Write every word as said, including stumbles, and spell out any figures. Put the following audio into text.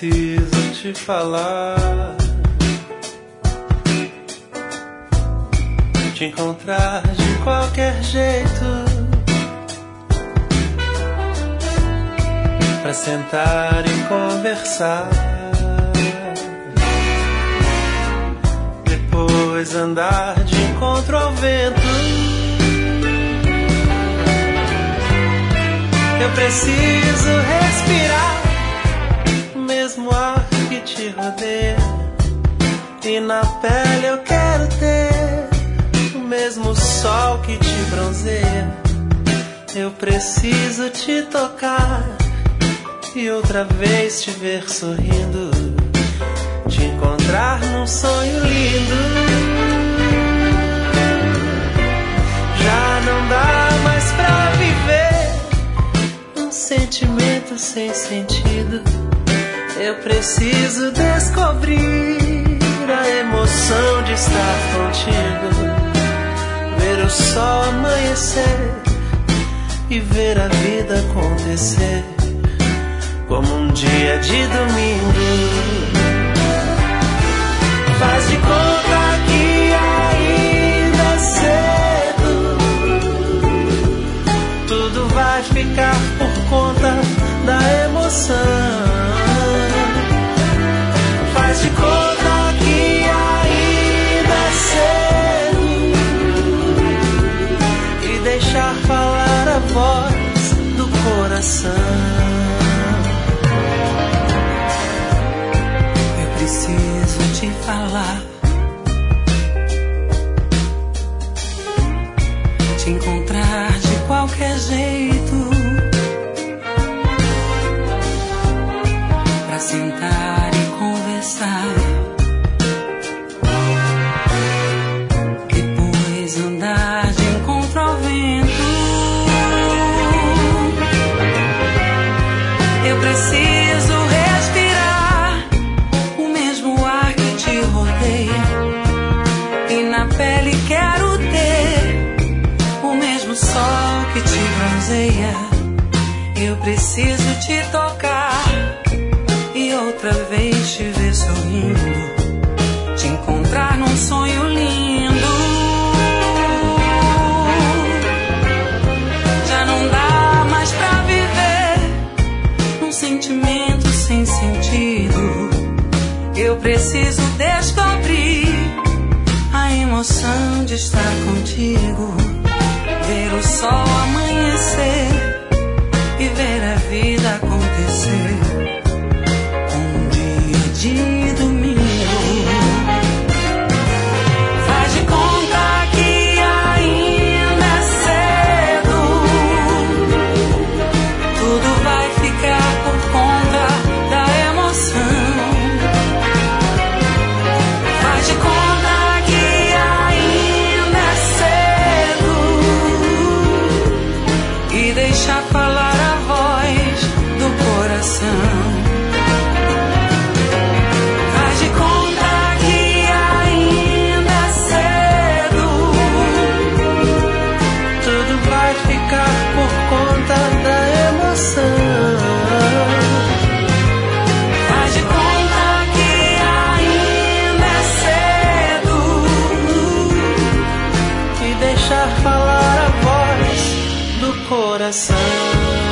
preciso te falar, te encontrar de qualquer jeito, pra sentar e conversar, depois andar de encontro ao vento. Eu preciso respirar o mesmo ar que te rodeia, e na pele eu quero ter o mesmo sol que te bronzeia. Eu preciso te tocar e outra vez te ver sorrindo, te encontrar num sonho lindo. Já não dá mais pra viver um sentimento sem sentido. Eu preciso descobrir a emoção de estar contigo, ver o sol amanhecer e ver a vida acontecer como um dia de domingo. Faz de conta que ainda é cedo, tudo vai ficar por conta da emoção. Faz de conta que ainda é cedo e deixar falar a voz do coração. Preciso te falar, te encontrar de qualquer jeito, pra sentar e conversar, depois andar de encontro ao vento. Eu preciso e na pele quero ter o mesmo sol que te bronzeia. Eu preciso te tocar e outra vez te ver sorrindo, te encontrar num sonho lindo. Já não dá mais pra viver um sentimento sem sentido. Eu preciso descobrir a emoção de estar contigo, ver o sol amanhecer e ver a vida acontecer um dia de domingo. Faz de conta que ainda é cedo, tudo vai ficar por conta da emoção. Faz de conta que ainda é cedo e deixa falar a voz do coração. Faz de conta que ainda é cedo, tudo vai ficar por conta da emoção. Faz de conta que ainda é cedo e deixar falar a voz do coração.